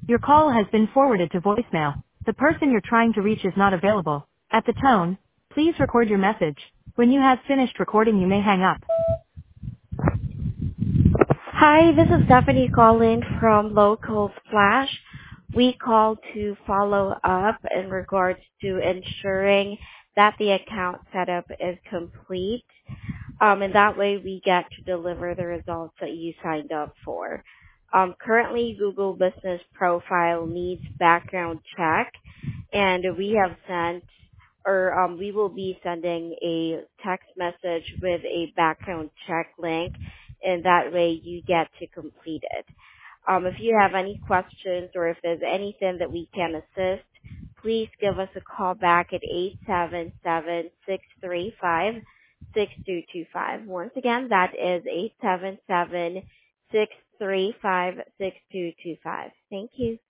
Your call has been forwarded to voicemail. The person you're trying to reach is not available. At the tone, please record your message. When you have finished recording, you may hang up. Hi, this is Stephanie calling from Local Flash. We call to follow up in regards to ensuring that the account setup is complete. And that way we get to deliver the results that you signed up for. Currently, Google Business Profile needs background check, and we will be sending a text message with a background check link, and that way you get to complete it. If you have any questions or if there's anything that we can assist, please give us a call back at 877-635-6225. Once again, that is 877-635-6225. Thank you.